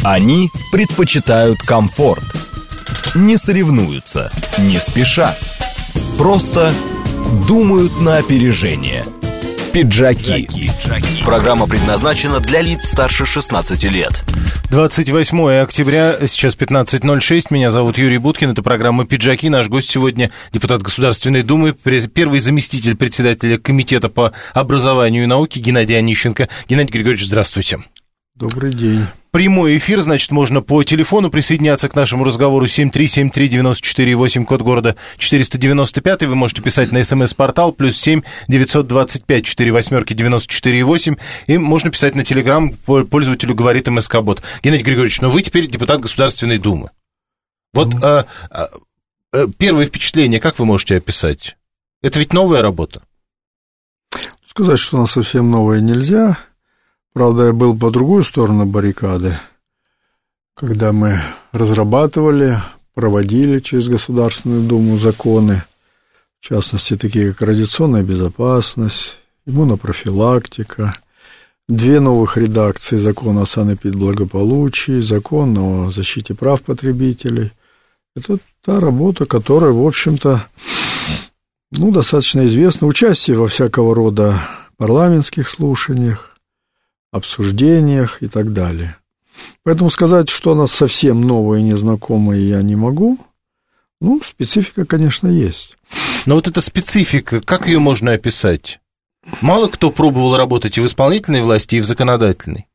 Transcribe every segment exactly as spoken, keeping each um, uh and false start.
Они предпочитают комфорт. Не соревнуются, не спешат. Просто думают на опережение. Пиджаки. Программа предназначена для лиц старше шестнадцати лет. двадцать восьмое октября, сейчас пятнадцать ноль шесть. Меня зовут Юрий Буткин. Это программа «Пиджаки». Наш гость сегодня депутат Государственной Думы, первый заместитель председателя Комитета по образованию и науке Геннадий Онищенко. Геннадий Григорьевич, здравствуйте. Добрый день. Прямой эфир, значит, можно по телефону присоединяться к нашему разговору семь три семь три девять четыре восемь, код города четыреста девяносто пять. Вы можете писать на смс-портал плюс семь девятьсот двадцать пять четыре восьмерки девяносто четыре восемь. И можно писать на телеграм пользователю «Говорит МСК-бот». Геннадий Григорьевич, ну вы теперь депутат Государственной Думы. Вот mm-hmm. а, а, первое впечатление, как вы можете описать? Это ведь новая работа? Сказать, что она совсем новая, нельзя. Правда, я был по другую сторону баррикады, когда мы разрабатывали, проводили через Государственную Думу законы, в частности, такие как радиационная безопасность, иммунопрофилактика, две новых редакции закона о санэпидблагополучии, закон о защите прав потребителей. Это та работа, которая, в общем-то, ну, достаточно известна. Участие во всякого рода парламентских слушаниях, обсуждениях и так далее. Поэтому сказать, что она совсем новая и незнакомая, я не могу. Ну, специфика, конечно, есть. Но вот эта специфика, как ее можно описать? Мало кто пробовал работать и в исполнительной власти, и в законодательной.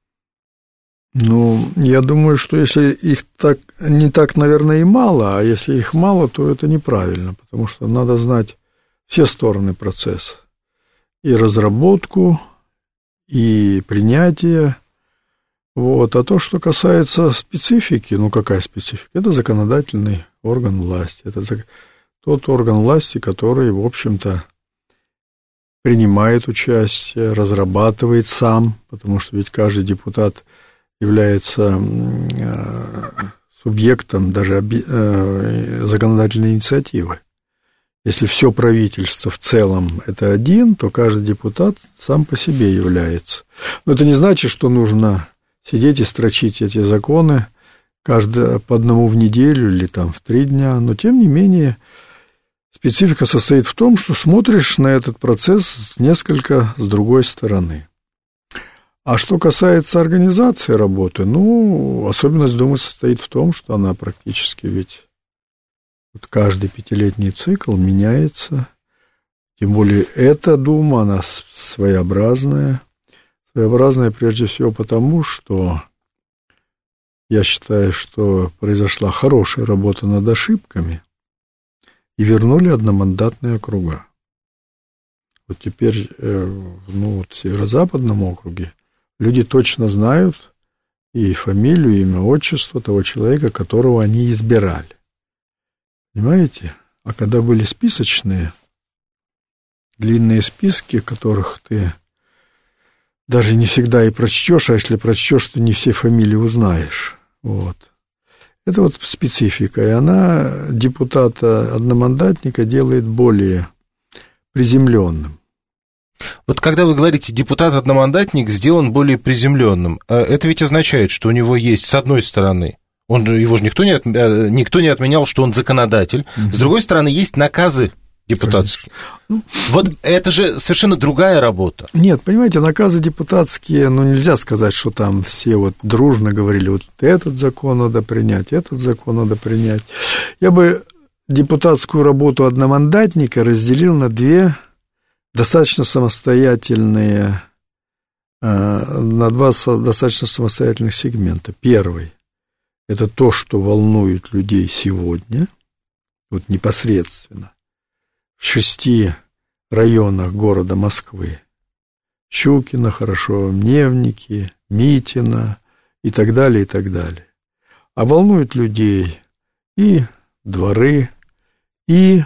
Ну, я думаю, что если их так, не так, наверное, и мало, а если их мало, то это неправильно, потому что надо знать все стороны процесса. И разработку, и принятие. Вот. А то, что касается специфики, ну, какая специфика? Это законодательный орган власти. Это тот орган власти, который, в общем-то, принимает участие, разрабатывает сам, потому что ведь каждый депутат является субъектом даже законодательной инициативы. Если все правительство в целом это один, то каждый депутат сам по себе является. Но это не значит, что нужно сидеть и строчить эти законы каждый, по одному в неделю или там в три дня. Но, тем не менее, специфика состоит в том, что смотришь на этот процесс несколько с другой стороны. А что касается организации работы, ну, особенность Думы состоит в том, что она практически ведь... Вот каждый пятилетний цикл меняется, тем более эта Дума, она своеобразная. Своеобразная прежде всего потому, что я считаю, что произошла хорошая работа над ошибками и вернули одномандатные округа. Вот теперь ну, вот в Северо-Западном округе люди точно знают и фамилию, имя, отчество того человека, которого они избирали. Понимаете? А когда были списочные, длинные списки, которых ты даже не всегда и прочтешь, а если прочтешь, то не все фамилии узнаешь. Вот. Это вот специфика, и она депутата-одномандатника делает более приземленным. Вот когда вы говорите, депутат-одномандатник сделан более приземленным, это ведь означает, что у него есть, с одной стороны, Он, его же никто не, от, никто не отменял, что он законодатель. Угу. С другой стороны, есть наказы депутатские. Ну, вот это же совершенно другая работа. Нет, понимаете, наказы депутатские, ну, нельзя сказать, что там все вот дружно говорили, вот этот закон надо принять, этот закон надо принять. Я бы депутатскую работу одномандатника разделил на две достаточно самостоятельные, на два достаточно самостоятельных сегмента. Первый. Это то, что волнует людей сегодня, вот непосредственно, в шести районах города Москвы. Щукино, хорошо, Мневники, Митино и так далее, и так далее. А волнует людей и дворы, и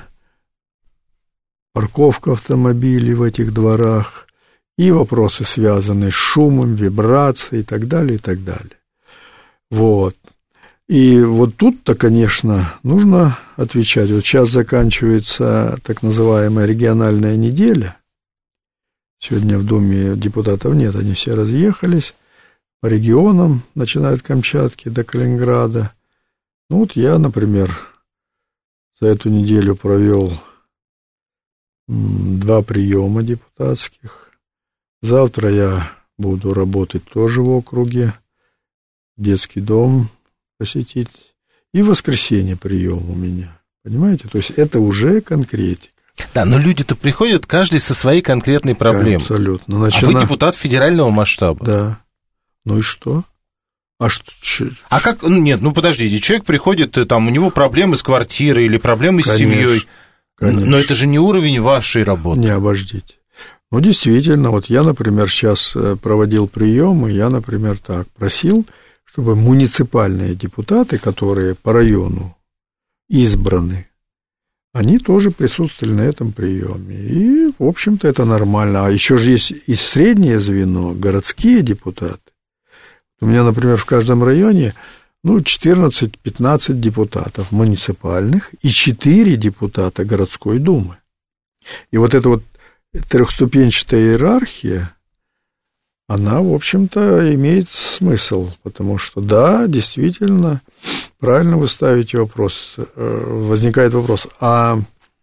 парковка автомобилей в этих дворах, и вопросы, связанные с шумом, вибрацией и так далее, и так далее. Вот. И вот тут-то, конечно, нужно отвечать. Вот сейчас заканчивается так называемая региональная неделя. Сегодня в Думе депутатов нет, они все разъехались. по регионам, начиная от Камчатки до Калининграда. Ну, вот я, например, за эту неделю провел два приема депутатских. Завтра я буду работать тоже в округе, детский дом посетить. И в воскресенье прием у меня. Понимаете? То есть это уже конкретика. Да, но люди-то приходят каждый со своей конкретной проблемой. Да, абсолютно. Начина... А вы депутат федерального масштаба. Да. Ну и что? А что? А как? Ну, нет, ну подождите, человек приходит, там у него проблемы с квартирой или проблемы с Конечно, семьей. Конечно. Но это же не уровень вашей работы. Не, обождите. Ну, действительно, вот я, например, сейчас проводил прием, и я, например, так просил, чтобы муниципальные депутаты, которые по району избраны, они тоже присутствовали на этом приеме. И, в общем-то, это нормально. А еще же есть и среднее звено, городские депутаты. У меня, например, в каждом районе ну, четырнадцать-пятнадцать депутатов муниципальных и четыре депутата городской думы. И вот эта вот трехступенчатая иерархия, она, в общем-то, имеет смысл, потому что, да, действительно, правильно вы ставите вопрос, возникает вопрос, а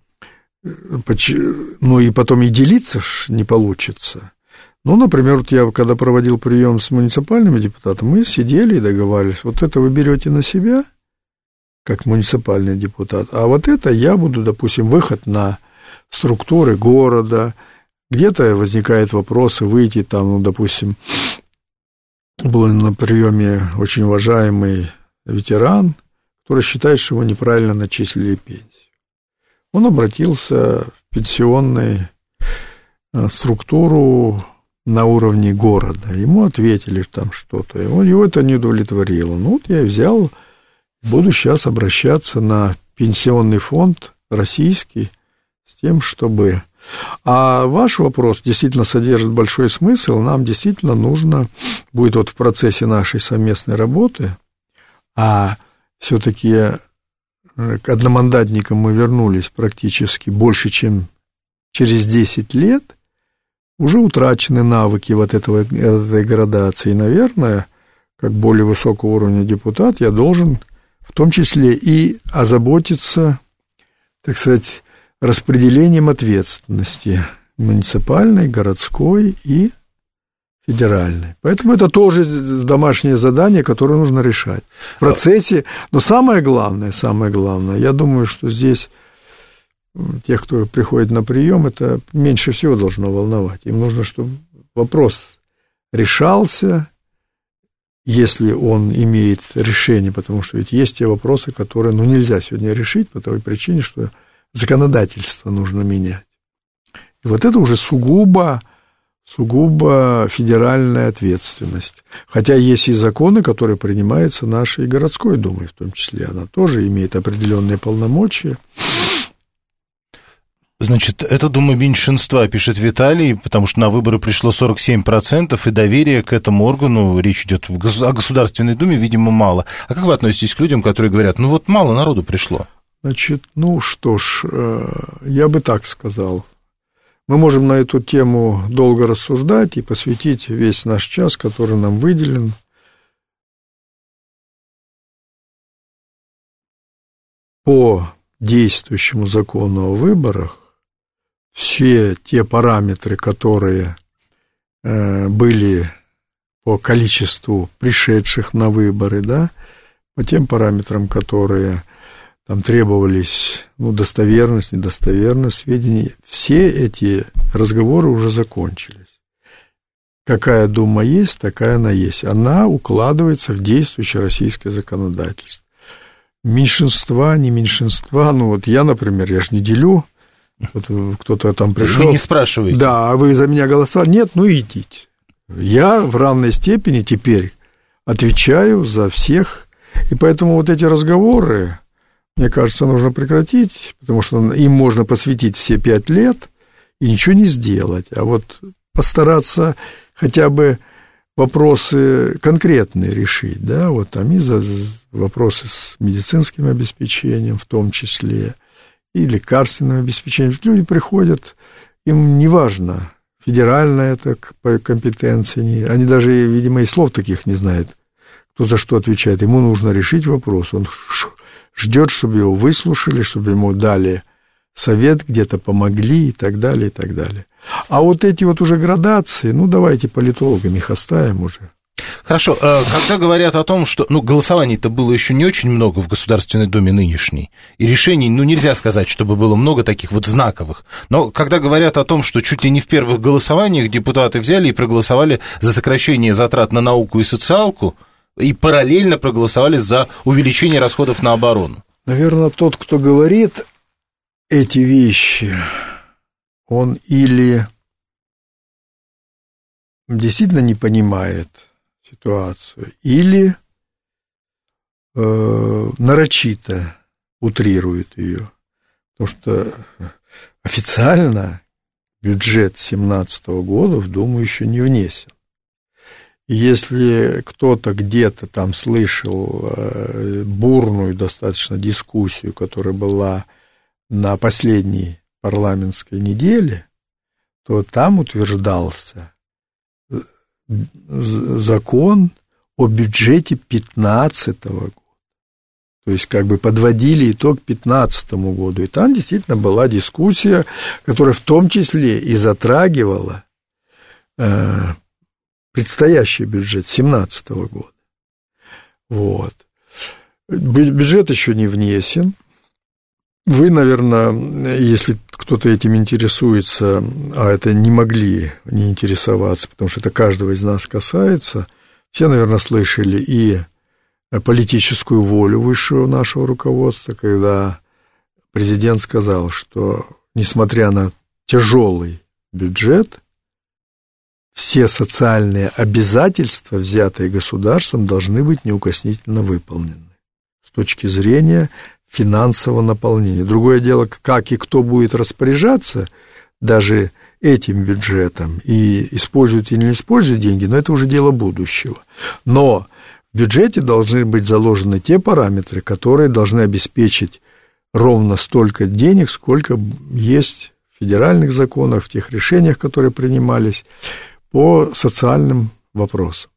ну и потом и делиться ж не получится. Ну, например, вот я, когда проводил прием с муниципальными депутатами, мы сидели и договаривались, вот это вы берете на себя, как муниципальный депутат, а вот это я буду, допустим, выход на структуры города, где-то возникают вопросы, выйти там, ну, допустим, был на приеме очень уважаемый ветеран, который считает, что его неправильно начислили пенсию. Он обратился в пенсионную структуру на уровне города. Ему ответили там что-то, и он, его это не удовлетворило. Ну, вот я и взял, буду сейчас обращаться на пенсионный фонд российский с тем, чтобы... А ваш вопрос действительно содержит большой смысл. Нам действительно нужно будет вот в процессе нашей совместной работы, а все-таки к одномандатникам мы вернулись практически больше, чем через десять лет, уже утрачены навыки вот этого, этой градации. И, наверное, как более высокого уровня депутат, я должен в том числе и озаботиться, так сказать, распределением ответственности муниципальной, городской и федеральной. Поэтому это тоже домашнее задание, которое нужно решать в процессе. Но самое главное, самое главное, я думаю, что здесь тех, кто приходит на прием, это меньше всего должно волновать. Им нужно, чтобы вопрос решался, если он имеет решение, потому что ведь есть те вопросы, которые ну, нельзя сегодня решить по той причине, что законодательство нужно менять. И вот это уже сугубо, сугубо федеральная ответственность. Хотя есть и законы, которые принимаются нашей городской думой, в том числе. Она тоже имеет определенные полномочия. Значит, это дума меньшинства, пишет Виталий, потому что на выборы пришло сорок семь процентов, и доверия к этому органу, речь идет о Государственной Думе, видимо, мало. А как вы относитесь к людям, которые говорят, ну вот мало народу пришло? Значит, ну что ж, я бы так сказал. Мы можем на эту тему долго рассуждать и посвятить весь наш час, который нам выделен. По действующему закону о выборах, все те параметры, которые были по количеству пришедших на выборы, да, по тем параметрам, которые там требовались, ну, достоверность, недостоверность сведений, все эти разговоры уже закончились. Какая дума есть, такая она есть. Она укладывается в действующее российское законодательство. Меньшинства, не меньшинства, ну, вот я, например, я же не делю, вот кто-то там пришел. Вы не спрашиваете. Да, а вы за меня голосовали? Нет, ну, идите. Я в равной степени теперь отвечаю за всех, и поэтому вот эти разговоры, мне кажется, нужно прекратить, потому что им можно посвятить все пять лет и ничего не сделать. А вот постараться хотя бы вопросы конкретные решить, да, вот там и за вопросы с медицинским обеспечением в том числе, и лекарственным обеспечением. Люди приходят, им не важно, федеральная это по компетенции. Они даже, видимо, и слов таких не знают, кто за что отвечает. Ему нужно решить вопрос. Он ждет, чтобы его выслушали, чтобы ему дали совет, где-то помогли и так далее, и так далее. А вот эти вот уже градации, ну, давайте политологами их оставим уже. Хорошо, когда говорят о том, что, ну, голосований-то было еще не очень много в Государственной Думе нынешней, и решений, ну, нельзя сказать, чтобы было много таких вот знаковых, но когда говорят о том, что чуть ли не в первых голосованиях депутаты взяли и проголосовали за сокращение затрат на науку и социалку, и параллельно проголосовали за увеличение расходов на оборону. Наверное, тот, кто говорит эти вещи, он или действительно не понимает ситуацию, или э, нарочито утрирует ее. Потому что официально бюджет две тысячи семнадцатого года в Думу еще не внесен. И если кто-то где-то там слышал э, бурную достаточно дискуссию, которая была на последней парламентской неделе, то там утверждался закон о бюджете две тысячи пятнадцатого года. То есть, как бы подводили итог две тысячи пятнадцатому году. И там действительно была дискуссия, которая в том числе и затрагивала э, предстоящий бюджет две тысячи семнадцатого года. Вот. Бюджет еще не внесен. Вы, наверное, если кто-то этим интересуется, а это не могли не интересоваться, потому что это каждого из нас касается, все, наверное, слышали и политическую волю высшего нашего руководства, когда президент сказал, что, несмотря на тяжелый бюджет, все социальные обязательства, взятые государством, должны быть неукоснительно выполнены с точки зрения финансового наполнения. Другое дело, как и кто будет распоряжаться даже этим бюджетом, и используют или не используют деньги, но это уже дело будущего. Но в бюджете должны быть заложены те параметры, которые должны обеспечить ровно столько денег, сколько есть в федеральных законах, в тех решениях, которые принимались по социальным вопросам.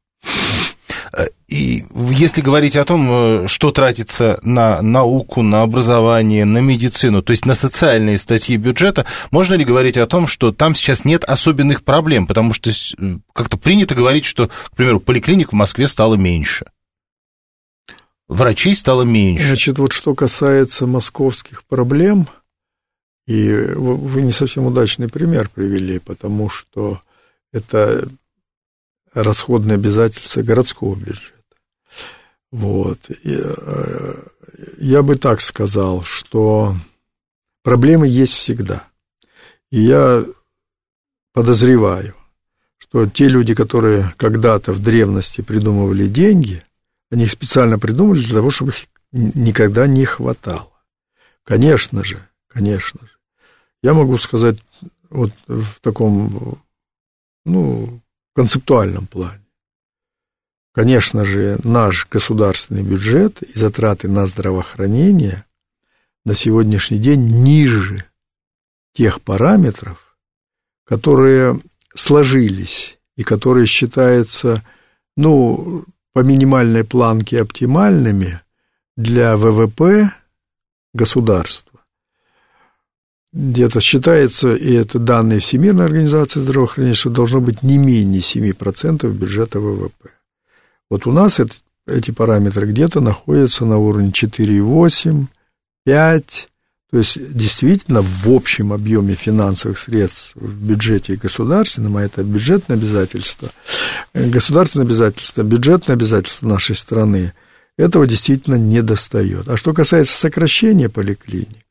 И если говорить о том, что тратится на науку, на образование, на медицину, то есть на социальные статьи бюджета, можно ли говорить о том, что там сейчас нет особенных проблем? Потому что как-то принято говорить, что, к примеру, поликлиник в Москве стало меньше, врачей стало меньше. Значит, вот что касается московских проблем, и вы не совсем удачный пример привели, потому что это расходные обязательства городского бюджета. Вот. И, я бы так сказал, что проблемы есть всегда. И я подозреваю, что те люди, которые когда-то в древности придумывали деньги, они их специально придумали для того, чтобы их никогда не хватало. Конечно же, конечно же. Я могу сказать вот в таком, ну, концептуальном плане. Конечно же, наш государственный бюджет и затраты на здравоохранение на сегодняшний день ниже тех параметров, которые сложились и которые считаются, ну, по минимальной планке оптимальными для ВВП государства. Где-то считается, и это данные Всемирной организации здравоохранения, что должно быть не менее семь процентов бюджета ВВП. Вот у нас это, эти параметры где-то находятся на уровне четыре и восемь, пять. То есть, действительно, в общем объеме финансовых средств в бюджете государственном, а это бюджетное обязательство, государственное обязательство, бюджетное обязательство нашей страны, этого действительно не достает. А что касается сокращения поликлиник,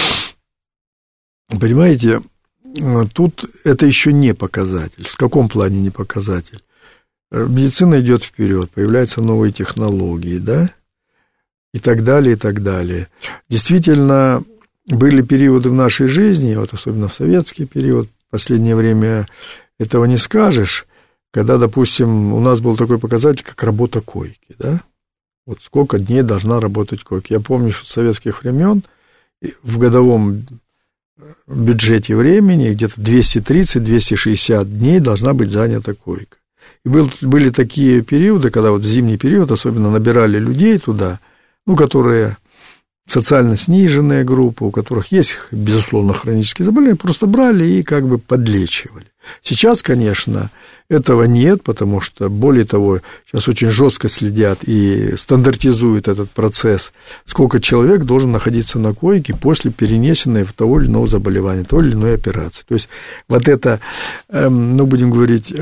понимаете, тут это еще не показатель. В каком плане не показатель? Медицина идет вперед, появляются новые технологии, да, и так далее, и так далее. Действительно, были периоды в нашей жизни, вот особенно в советский период, в последнее время этого не скажешь, когда, допустим, у нас был такой показатель, как работа койки, да, вот сколько дней должна работать койка. Я помню, что с советских времен в годовом бюджете времени где-то двести тридцать - двести шестьдесят дней должна быть занята койка. И был, были такие периоды, когда вот в зимний период особенно набирали людей туда, ну, которые социально сниженная группа, у которых есть, безусловно, хронические заболевания, просто брали и как бы подлечивали. Сейчас, конечно, этого нет, потому что, более того, сейчас очень жестко следят и стандартизуют этот процесс, сколько человек должен находиться на койке после перенесенной того или иного заболевания, той или иной операции. То есть вот это, ну, будем говорить,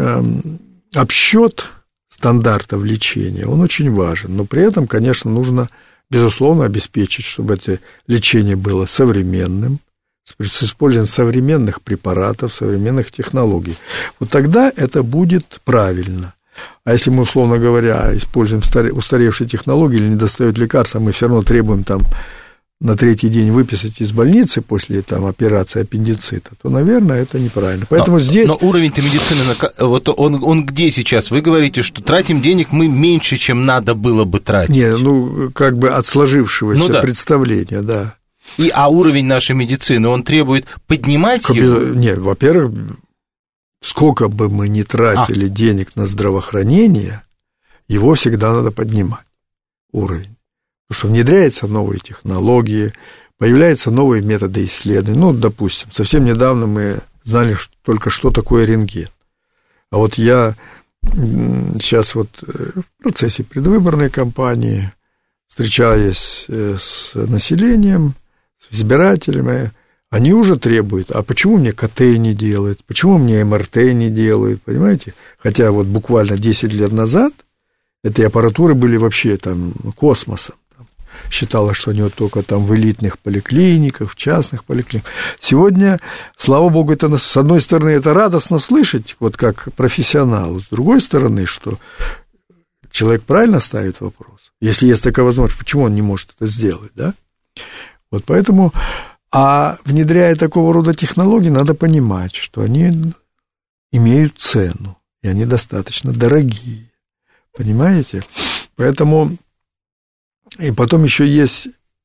обсчет стандартов лечения, он очень важен, но при этом, конечно, нужно, безусловно, обеспечить, чтобы это лечение было современным, с использованием современных препаратов, современных технологий. Вот тогда это будет правильно. А если мы, условно говоря, используем устаревшие технологии или недостает лекарства, мы все равно требуем там на третий день выписать из больницы после там, операции аппендицита, то, наверное, это неправильно. Поэтому но, здесь... но уровень-то медицины, вот он, он где сейчас? Вы говорите, что тратим денег мы меньше, чем надо было бы тратить. Не, ну, как бы от сложившегося ну, да. представления, да. И, а уровень нашей медицины, он требует поднимать как его? Бы, нет, во-первых, сколько бы мы ни тратили а. денег на здравоохранение, его всегда надо поднимать, уровень. Потому что внедряются новые технологии, появляются новые методы исследований. Ну, допустим, совсем недавно мы знали только, что такое рентген. А вот я сейчас вот в процессе предвыборной кампании, встречаясь с населением, с избирателями, они уже требуют, а почему мне ка тэ не делают, почему мне эм эр тэ не делают, понимаете? Хотя вот буквально десять лет назад этой аппаратуры были вообще там космосом. Считалось, что они вот только там в элитных поликлиниках, в частных поликлиниках. Сегодня, слава богу, это, с одной стороны, это радостно слышать, вот как профессионалу, с другой стороны, что человек правильно ставит вопрос. Если есть такая возможность, почему он не может это сделать, да? Вот поэтому, а внедряя такого рода технологии, надо понимать, что они имеют цену, и они достаточно дорогие, понимаете? Поэтому... И потом еще есть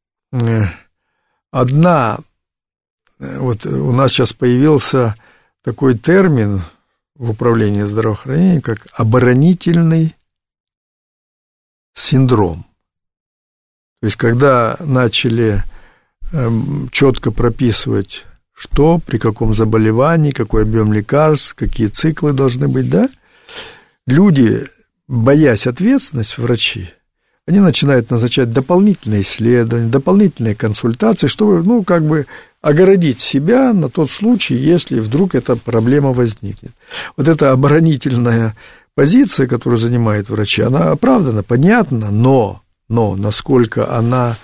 одна, вот у нас сейчас появился такой термин в управлении здравоохранением, как оборонительный синдром. То есть, когда начали четко прописывать, что, при каком заболевании, какой объем лекарств, какие циклы должны быть, да, люди, боясь ответственности, врачи, они начинают назначать дополнительные исследования, дополнительные консультации, чтобы, ну, как бы огородить себя на тот случай, если вдруг эта проблема возникнет. Вот эта оборонительная позиция, которую занимают врачи, она оправдана, понятна, но, но насколько она...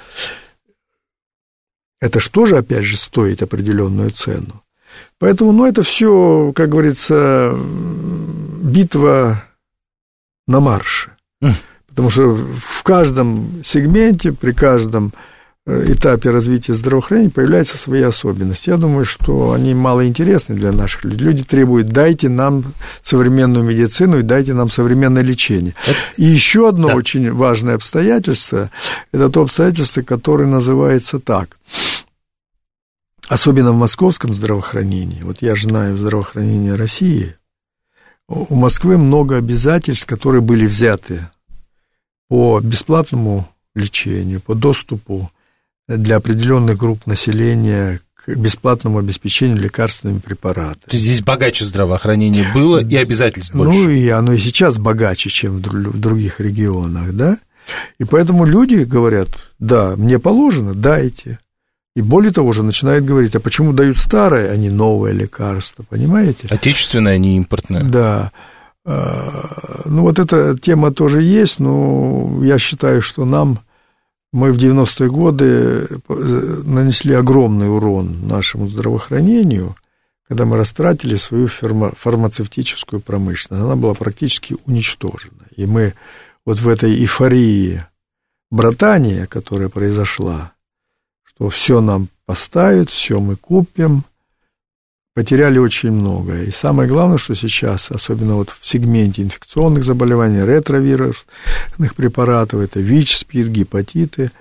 Это же тоже, опять же, стоит определенную цену. Поэтому, ну, это все, как говорится, битва на марше. Потому что в каждом сегменте, при каждом этапе развития здравоохранения появляются свои особенности. Я думаю, что они малоинтересны для наших людей. Люди требуют: дайте нам современную медицину и дайте нам современное лечение. Это... И еще одно да. очень важное обстоятельство, это то обстоятельство, которое называется так. Особенно в московском здравоохранении, вот я же знаю здравоохранение России, у Москвы много обязательств, которые были взяты по бесплатному лечению, по доступу для определенных групп населения к бесплатному обеспечению лекарственными препаратами. То есть здесь богаче здравоохранение было и обязательств больше. Ну, и оно и сейчас богаче, чем в других регионах, да? И поэтому люди говорят: да, мне положено, дайте. И более того же начинают говорить: а почему дают старое, а не новое лекарство, понимаете? Отечественное, а не импортное. Да. Ну, вот эта тема тоже есть, но я считаю, что нам, мы в девяностые годы нанесли огромный урон нашему здравоохранению, когда мы растратили свою фарма, фармацевтическую промышленность. Она была практически уничтожена. И мы вот в этой эйфории братания, которая произошла, что все нам поставят, все мы купим, потеряли очень много. И самое главное, что сейчас, особенно вот в сегменте инфекционных заболеваний, ретровирусных препаратов, это ВИЧ, СПИД, гепатиты,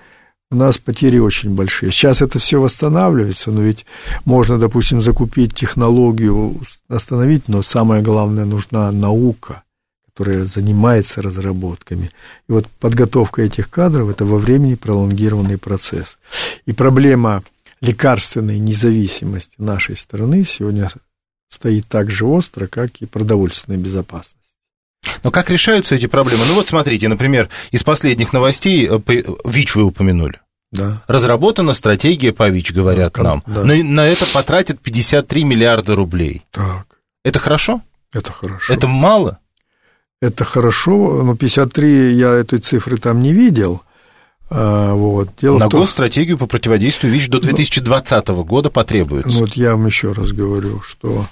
У нас потери очень большие. Сейчас это все восстанавливается, но ведь можно, допустим, закупить технологию, остановить, но самое главное, нужна наука, которая занимается разработками. И вот подготовка этих кадров – это во времени пролонгированный процесс. И проблема лекарственной независимости нашей страны сегодня стоит так же остро, как и продовольственная безопасность. Но как решаются эти проблемы? Ну вот смотрите, например, из последних новостей ВИЧ вы упомянули. Да. Разработана стратегия по ВИЧ, говорят да, нам. Да. Но на это потратят пятьдесят три миллиарда рублей. Так. Это хорошо? Это хорошо. Это мало? Это хорошо, но пятьдесят три, я этой цифры там не видел. А, вот. Дело на в том, госстратегию по противодействию ВИЧ до две тысячи двадцатого года потребуется. Ну, вот я вам еще раз говорю, что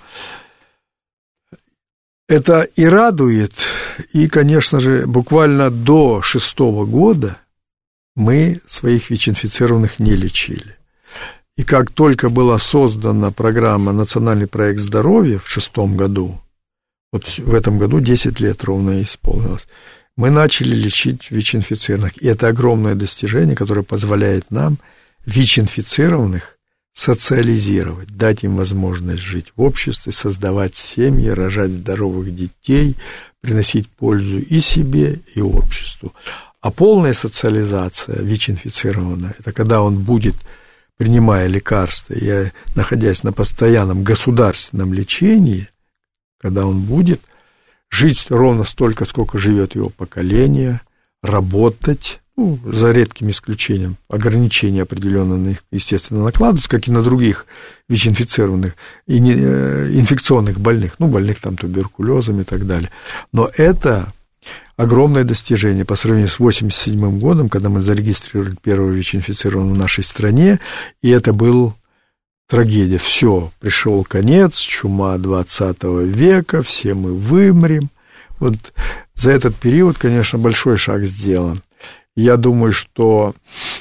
это и радует, и, конечно же, буквально до шестого года мы своих ВИЧ-инфицированных не лечили. И как только была создана программа «Национальный проект здоровья» в шестом году, вот в этом году десять лет ровно исполнилось, мы начали лечить ВИЧ-инфицированных. И это огромное достижение, которое позволяет нам ВИЧ-инфицированных социализировать, дать им возможность жить в обществе, создавать семьи, рожать здоровых детей, приносить пользу и себе, и обществу. А полная социализация ВИЧ-инфицированного – это когда он будет, принимая лекарства и находясь на постоянном государственном лечении, когда он будет жить ровно столько, сколько живет его поколение, работать, ну, за редким исключением, ограничения определенно на них, естественно, накладываются, как и на других ВИЧ-инфицированных и не, инфекционных больных, ну, больных там туберкулезом и так далее. Но это огромное достижение по сравнению с восемьдесят седьмым годом, когда мы зарегистрировали первого ВИЧ-инфицированного в нашей стране, и это был трагедия. Все, пришел конец, чума двадцатого века, все мы вымрем. Вот за этот период, конечно, большой шаг сделан. Я думаю, что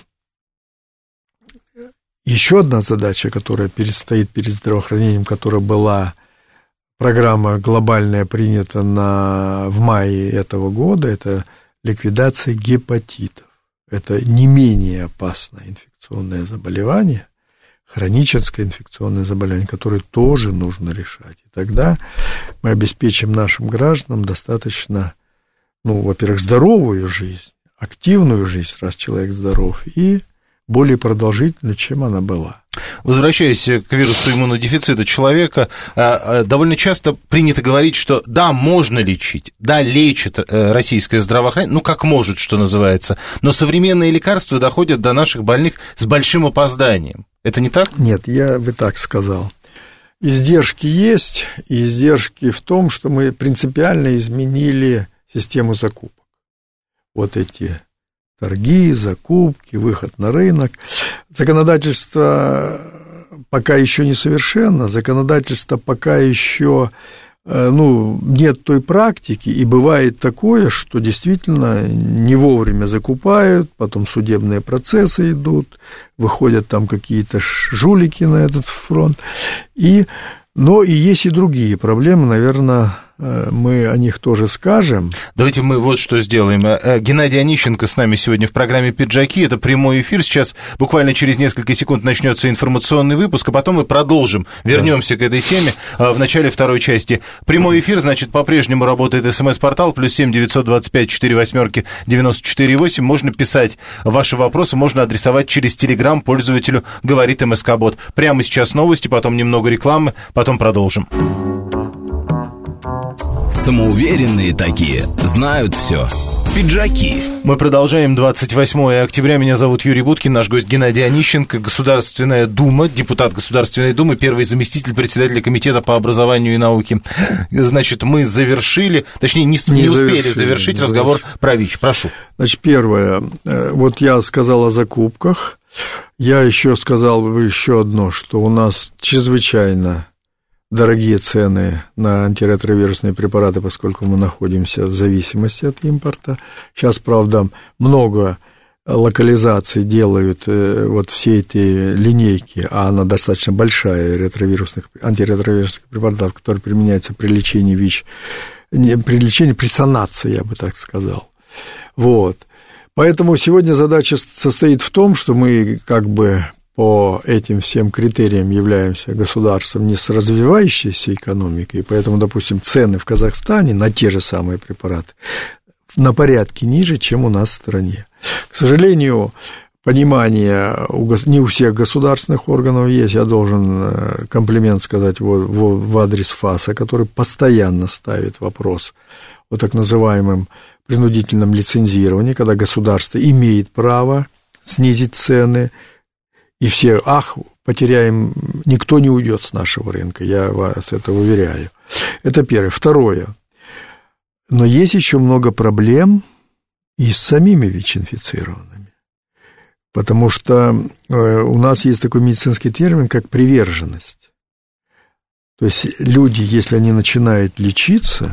еще одна задача, которая стоит перед здравоохранением, которая была, программа глобальная принята на, в мае этого года, это ликвидация гепатитов. Это не менее опасное инфекционное заболевание, хроническое инфекционное заболевание, которое тоже нужно решать. И тогда мы обеспечим нашим гражданам достаточно, ну, во-первых, здоровую жизнь, активную жизнь, раз человек здоров, и более продолжительную, чем она была. Возвращаясь к вирусу иммунодефицита человека, довольно часто принято говорить, что да, можно лечить, да, лечит российское здравоохранение, ну, как может, что называется, но современные лекарства доходят до наших больных с большим опозданием. Это не так? Нет, я бы так сказал. Издержки есть, и издержки в том, что мы принципиально изменили систему закупок. Вот эти торги, закупки, выход на рынок. Законодательство пока еще не совершенно, законодательство пока еще, ну, нет той практики, и бывает такое, что действительно не вовремя закупают, потом судебные процессы идут, выходят там какие-то жулики на этот фронт, и, но и есть и другие проблемы, наверное, мы о них тоже скажем. Давайте мы вот что сделаем. Геннадий Онищенко с нами сегодня в программе «Пиджаки». Это прямой эфир. Сейчас буквально через несколько секунд начнется информационный выпуск, а потом мы продолжим. Вернемся да. к этой теме в начале второй части. Прямой эфир, значит, по-прежнему работает СМС-портал плюс семь девятьсот двадцать пять четыре восьмерки девяносто четыре восемь. Можно писать ваши вопросы, можно адресовать через Телеграм пользователю «Говорит МСК-бот». Прямо сейчас новости, потом немного рекламы, потом продолжим. Самоуверенные такие, знают все. Пиджаки. Мы продолжаем. двадцать восьмое октября. Меня зовут Юрий Буткин. Наш гость Геннадий Онищенко, Государственная Дума, депутат Государственной Думы, первый заместитель председателя Комитета по образованию и науке. Значит, мы завершили, точнее, не, не, не успели завершили, завершить не разговор завершили. Про ВИЧ. Прошу. Значит, первое. Вот я сказал о закупках. Я еще сказал бы еще одно, что у нас чрезвычайно дорогие цены на антиретровирусные препараты, поскольку мы находимся в зависимости от импорта. Сейчас, правда, много локализаций делают вот все эти линейки, а она достаточно большая, ретровирусных, антиретровирусных препаратов, которые применяются при лечении ВИЧ, не, при лечении, при санации, я бы так сказал. Вот. Поэтому сегодня задача состоит в том, что мы как бы по этим всем критериям являемся государством не с развивающейся экономикой, поэтому, допустим, цены в Казахстане на те же самые препараты на порядке ниже, чем у нас в стране. К сожалению, понимание не у всех государственных органов есть. Я должен комплимент сказать в адрес ФАСа, который постоянно ставит вопрос о так называемом принудительном лицензировании, когда государство имеет право снизить цены, и все, ах, потеряем, никто не уйдет с нашего рынка, я вас это уверяю. Это первое. Второе. Но есть еще много проблем и с самими ВИЧ-инфицированными, потому что у нас есть такой медицинский термин, как приверженность. То есть люди, если они начинают лечиться,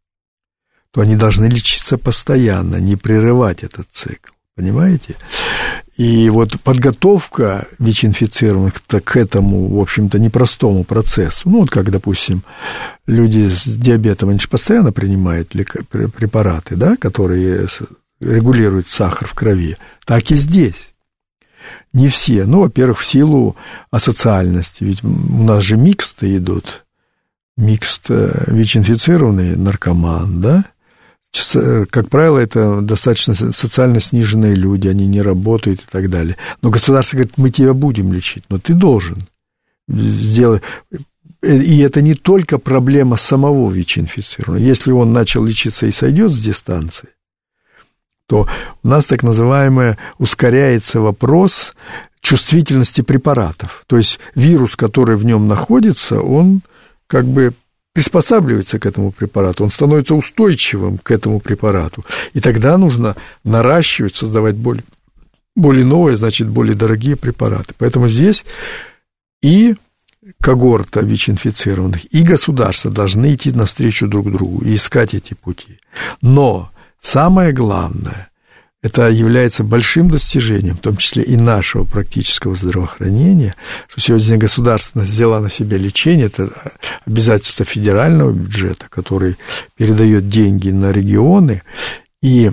то они должны лечиться постоянно, не прерывать этот цикл, понимаете? И вот подготовка ВИЧ-инфицированных к этому, в общем-то, непростому процессу, ну, вот как, допустим, люди с диабетом, они же постоянно принимают препараты, да, которые регулируют сахар в крови, так и здесь. Не все, ну, во-первых, в силу асоциальности, ведь у нас же миксты идут, микст ВИЧ-инфицированный наркоман, да, как правило, это достаточно социально сниженные люди, они не работают и так далее. Но государство говорит, мы тебя будем лечить, но ты должен сделать. И это не только проблема самого ВИЧ-инфицированного. Если он начал лечиться и сойдет с дистанции, то у нас так называемый ускоряется вопрос чувствительности препаратов. То есть вирус, который в нем находится, он как бы приспосабливается к этому препарату, он становится устойчивым к этому препарату. И тогда нужно наращивать, создавать более, более новые, значит, более дорогие препараты. Поэтому здесь и когорта ВИЧ-инфицированных, и государство должны идти навстречу друг другу и искать эти пути. Но самое главное, это является большим достижением, в том числе и нашего практического здравоохранения, что сегодня государство взяло на себя лечение, это обязательство федерального бюджета, который передает деньги на регионы и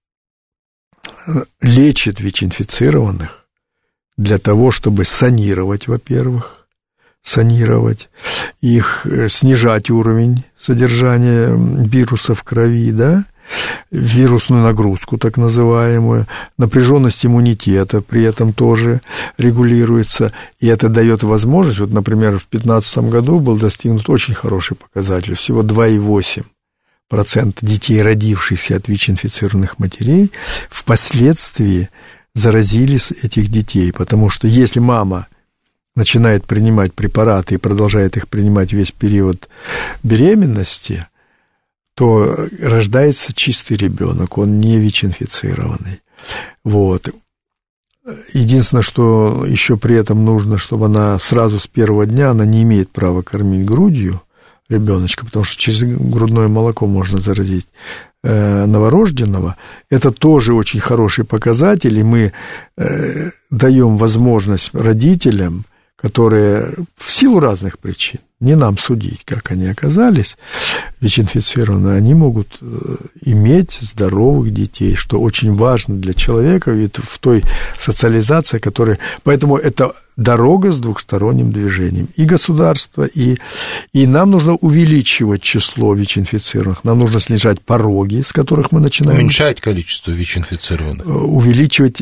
лечит ВИЧ-инфицированных для того, чтобы санировать, во-первых, санировать их, снижать уровень содержания вируса в крови, да, вирусную нагрузку, так называемую, напряженность иммунитета при этом тоже регулируется, и это дает возможность, вот, например, в две тысячи пятнадцатом году был достигнут очень хороший показатель, всего два целых восемь десятых процента детей, родившихся от ВИЧ-инфицированных матерей, впоследствии заразились этих детей, потому что если мама начинает принимать препараты и продолжает их принимать весь период беременности, то рождается чистый ребенок, он не ВИЧ-инфицированный. Вот. Единственное, что еще при этом нужно, чтобы она сразу с первого дня, она не имеет права кормить грудью ребеночка, потому что через грудное молоко можно заразить э, новорожденного. Это тоже очень хороший показатель, и мы э, даем возможность родителям, которые в силу разных причин, не нам судить, как они оказались ВИЧ-инфицированы, они могут иметь здоровых детей, что очень важно для человека в той социализации, которая... Поэтому это дорога с двухсторонним движением. И государство, и, и нам нужно увеличивать число ВИЧ-инфицированных, нам нужно снижать пороги, с которых мы начинаем... Уменьшать количество ВИЧ-инфицированных. Увеличивать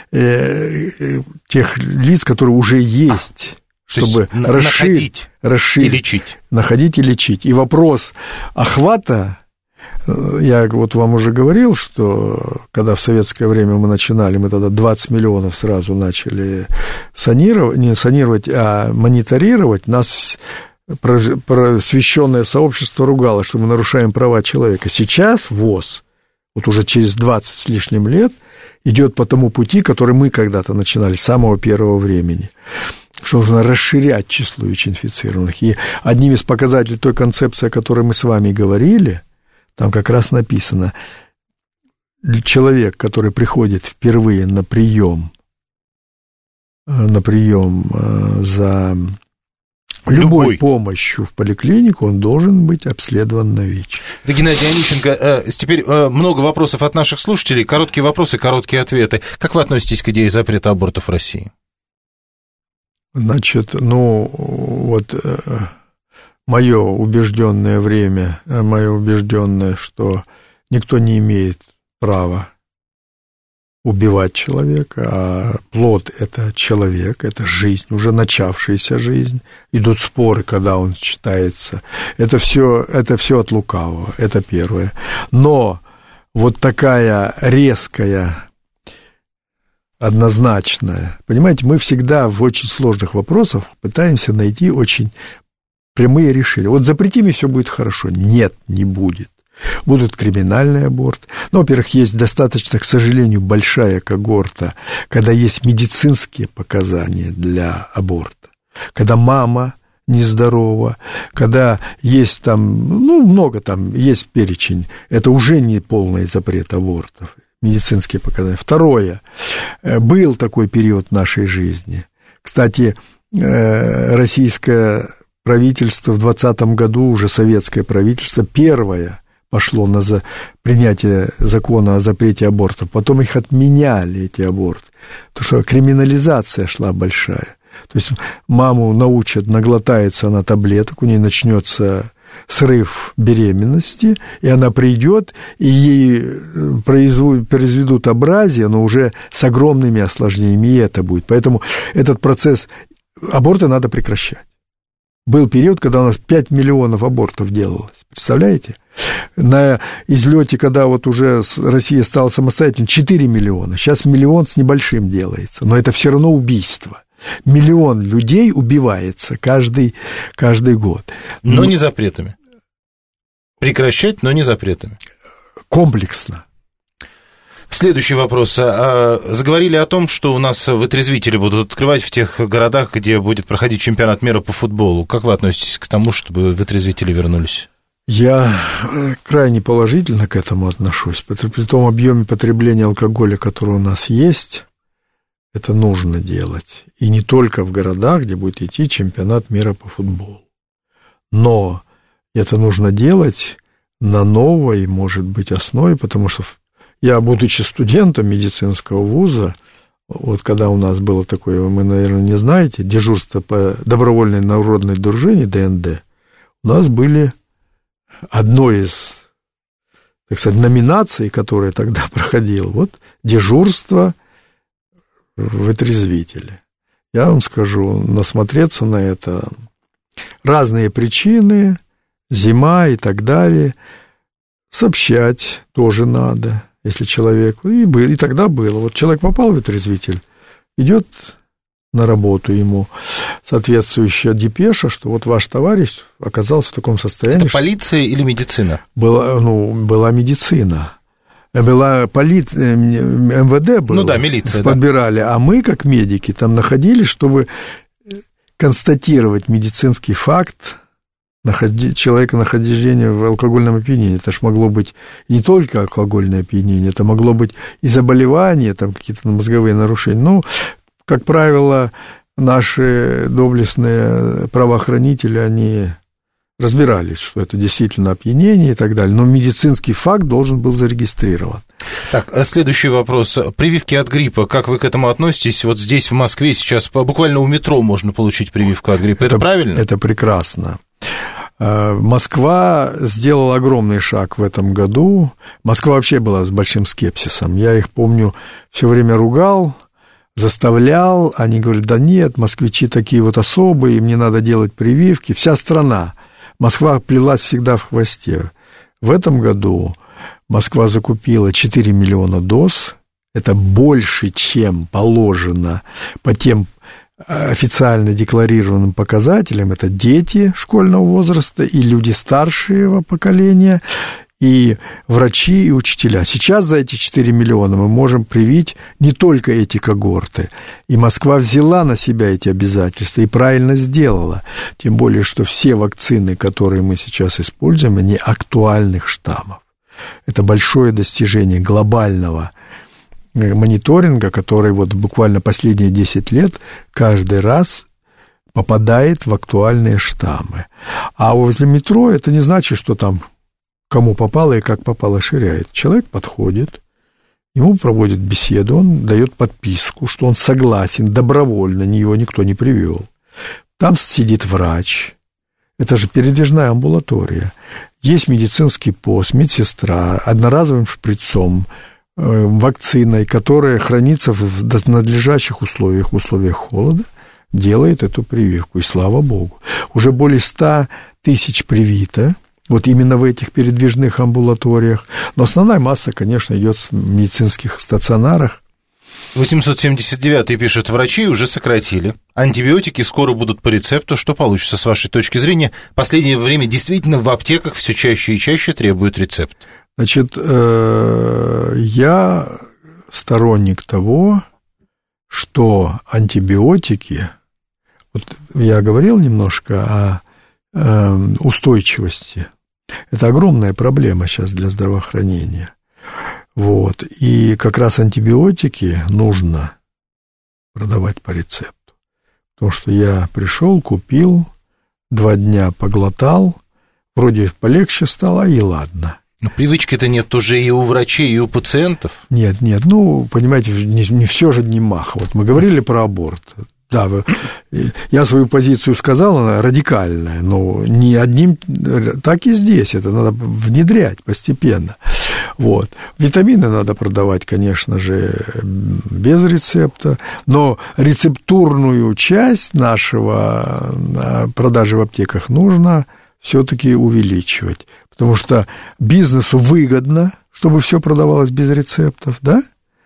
э, тех лиц, которые уже есть... чтобы расширить, расширить, и лечить. Находить и лечить. И вопрос охвата, я вот вам уже говорил, что когда в советское время мы начинали, мы тогда двадцать миллионов сразу начали санировать, не санировать, а мониторировать, нас просвещенное сообщество ругало, что мы нарушаем права человека. Сейчас ВОЗ, вот уже через двадцать с лишним лет, идет по тому пути, который мы когда-то начинали с самого первого времени, что нужно расширять число ВИЧ-инфицированных. И одним из показателей той концепции, о которой мы с вами говорили, там как раз написано, человек, который приходит впервые на прием, на прием за Любой, Любой помощью в поликлинику он должен быть обследован на ВИЧ. Да, Геннадий Онищенко, теперь много вопросов от наших слушателей. Короткие вопросы, короткие ответы. Как вы относитесь к идее запрета абортов в России? Значит, ну, вот мое убежденное время, мое убежденное, что никто не имеет права убивать человека, а плод – это человек, это жизнь, уже начавшаяся жизнь. Идут споры, когда он считается. Это все, это все от лукавого, это первое. Но вот такая резкая, однозначная, понимаете, мы всегда в очень сложных вопросах пытаемся найти очень прямые решения. Вот запретим, и все будет хорошо. Нет, не будет. Будут криминальные аборты. Ну, во-первых, есть достаточно, к сожалению, большая когорта, когда есть медицинские показания для аборта. Когда мама нездорова, когда есть там, ну, много там, есть перечень. Это уже не полный запрет абортов. Медицинские показания. Второе. Был такой период в нашей жизни. Кстати, российское правительство в двадцатом году, уже советское правительство, первое пошло на за... принятие закона о запрете абортов, потом их отменяли, эти аборты, потому что криминализация шла большая. То есть маму научат, наглотается она таблеток, у нее начнется срыв беременности, и она придет, и ей произведут, произведут абразия, но уже с огромными осложнениями, и это будет. Поэтому этот процесс аборта надо прекращать. Был период, когда у нас пять миллионов абортов делалось. Представляете? На излете, когда вот уже Россия стала самостоятельной, четыре миллиона. Сейчас миллион с небольшим делается. Но это все равно убийство. Миллион людей убивается каждый, каждый год. Но, но не запретами. Прекращать, но не запретами. Комплексно. Следующий вопрос. Заговорили о том, что у нас вытрезвители будут открывать в тех городах, где будет проходить чемпионат мира по футболу. Как вы относитесь к тому, чтобы вытрезвители вернулись? Я крайне положительно к этому отношусь. При том объеме потребления алкоголя, который у нас есть, это нужно делать. И не только в городах, где будет идти чемпионат мира по футболу. Но это нужно делать на новой, может быть, основе, потому что я, будучи студентом медицинского вуза, вот когда у нас было такое, вы, наверное, не знаете, дежурство по добровольной народной дружине, дэ эн дэ, у нас были одной из, так сказать, номинаций, которая тогда проходила, вот дежурство вытрезвители. Я вам скажу, насмотреться на это, разные причины, зима и так далее, сообщать тоже надо. Если человек... И, был, и тогда было. Вот человек попал в вытрезвитель, идет на работу ему соответствующая депеша, что вот ваш товарищ оказался в таком состоянии. Это полиция или медицина? Была, ну, была медицина. Была полиция, эм вэ дэ было. Ну да, милиция. Подбирали. Да. А мы, как медики, там находились, чтобы констатировать медицинский факт человека нахождения в алкогольном опьянении. Это ж могло быть не только алкогольное опьянение, это могло быть и заболевания, там какие-то мозговые нарушения. Ну, как правило, наши доблестные правоохранители, они разбирались, что это действительно опьянение и так далее, но медицинский факт должен был зарегистрирован. Так, следующий вопрос. Прививки от гриппа, как вы к этому относитесь? Вот здесь, в Москве, сейчас буквально у метро можно получить прививку от гриппа. Это, это правильно? Это прекрасно. Москва сделала огромный шаг в этом году. Москва вообще была с большим скепсисом. Я их, помню, все время ругал, заставлял. Они говорят, да нет, москвичи такие вот особые, им не надо делать прививки. Вся страна. Москва плелась всегда в хвосте. В этом году Москва закупила четыре миллиона доз. Это больше, чем положено по тем официально декларированным показателям. Это дети школьного возраста и люди старшего поколения, и врачи, и учителя. Сейчас за эти четыре миллиона мы можем привить не только эти когорты. И Москва взяла на себя эти обязательства и правильно сделала. Тем более, что все вакцины, которые мы сейчас используем, они актуальных штаммов. Это большое достижение глобального мониторинга, который вот буквально последние десять лет каждый раз попадает в актуальные штаммы. А возле метро это не значит, что там кому попало и как попало ширяет. Человек подходит, ему проводят беседу, он дает подписку, что он согласен, добровольно, его никто не привел. Там сидит врач, это же передвижная амбулатория. Есть медицинский пост, медсестра, одноразовым шприцом, вакциной, которая хранится в надлежащих условиях, в условиях холода, делает эту прививку. И слава богу. Уже более ста тысяч привито, вот именно в этих передвижных амбулаториях. Но основная масса, конечно, идет в медицинских стационарах. восемьсот семьдесят девятый пишет: врачи уже сократили. Антибиотики скоро будут по рецепту. Что получится с вашей точки зрения? В последнее время действительно в аптеках все чаще и чаще требуют рецепт. Значит, я сторонник того, что антибиотики, вот я говорил немножко о устойчивости, это огромная проблема сейчас для здравоохранения. Вот. И как раз антибиотики нужно продавать по рецепту. Потому что я пришел, купил, два дня поглотал, вроде полегче стало, и ладно. Но привычки-то нет уже и у врачей, и у пациентов. Нет, нет, ну, понимаете, не, не все же дни маха. Вот мы говорили про аборт. Да, я свою позицию сказал, она радикальная, но не одним, так и здесь, это надо внедрять постепенно. Вот. Витамины надо продавать, конечно же, без рецепта, но рецептурную часть нашего продажи в аптеках нужно все-таки увеличивать, потому что бизнесу выгодно, чтобы все продавалось без рецептов, да?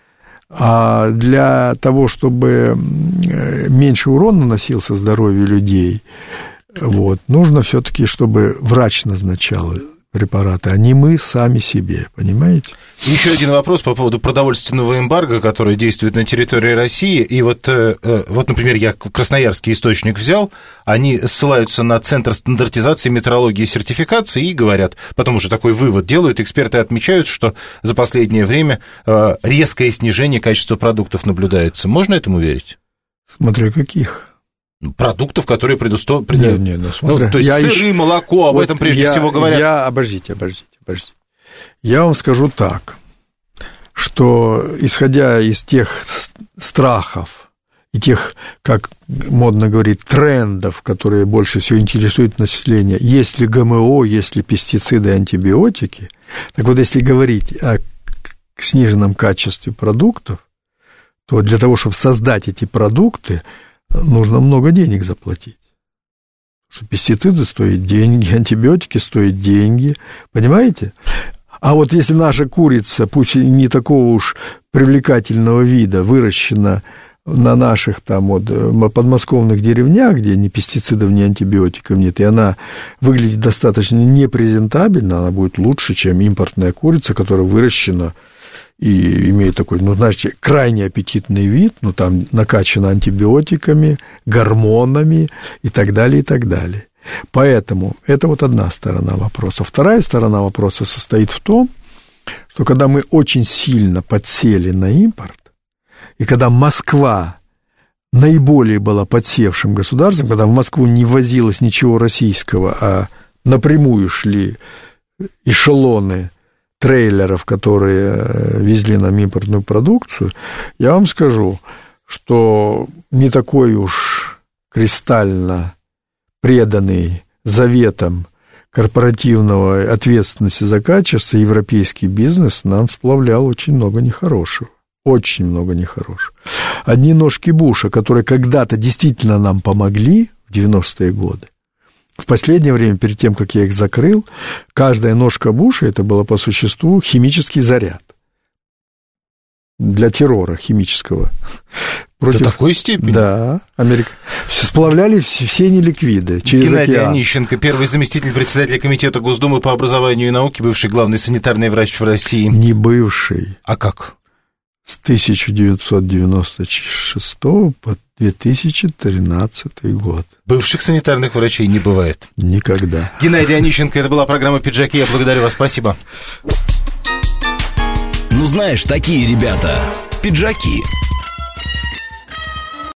А для того, чтобы меньше урон наносился здоровью людей, вот, нужно все-таки, чтобы врач назначал препараты, а не мы сами себе, понимаете? Еще один вопрос по поводу продовольственного эмбарго, которое действует на территории России. И вот, вот, например, я красноярский источник взял, они ссылаются на Центр стандартизации, метрологии и сертификации и говорят, потом уже такой вывод делают, эксперты отмечают, что за последнее время резкое снижение качества продуктов наблюдается. Можно этому верить? Смотря каких. Продуктов, которые предусто... Пред... Нет, нет, ну, смотри, ну, то есть я сыры, еще... молоко, об вот этом прежде я, всего говорят. Я... Обождите, обождите, обождите. Я вам скажу так, что, исходя из тех страхов и тех, как модно говорить, трендов, которые больше всего интересуют население, есть ли ГМО, есть ли пестициды, антибиотики, так вот, если говорить о сниженном качестве продуктов, то для того, чтобы создать эти продукты, нужно много денег заплатить. Что пестициды стоят деньги, антибиотики стоят деньги, понимаете? А вот если наша курица, пусть и не такого уж привлекательного вида, выращена на наших там вот подмосковных деревнях, где ни пестицидов, ни антибиотиков нет, и она выглядит достаточно непрезентабельно, она будет лучше, чем импортная курица, которая выращена и имеет такой, ну, знаете, крайне аппетитный вид, ну, там накачано антибиотиками, гормонами и так далее, и так далее. Поэтому это вот одна сторона вопроса. Вторая сторона вопроса состоит в том, что когда мы очень сильно подсели на импорт, и когда Москва наиболее была подсевшим государством, когда в Москву не возилось ничего российского, а напрямую шли эшелоны трейлеров, которые везли нам импортную продукцию, я вам скажу, что не такой уж кристально преданный заветам корпоративного ответственности за качество европейский бизнес нам сплавлял очень много нехорошего. Очень много нехорошего. Одни ножки Буша, которые когда-то действительно нам помогли в девяностые годы, в последнее время, перед тем, как я их закрыл, каждая ножка Буша, это было по существу химический заряд для террора химического. Против... До такой степени? Да. Америка... Сплавляли все неликвиды через Геннадий океан. Онищенко, первый заместитель председателя Комитета Госдумы по образованию и науке, бывший главный санитарный врач в России. Не бывший. А как? С тысяча девятьсот девяносто шестого по две тысячи тринадцатый год. Бывших санитарных врачей не бывает. Никогда. Геннадий Онищенко, это была программа «Пиджаки». Я благодарю вас. Спасибо. Ну, знаешь, такие ребята. Пиджаки.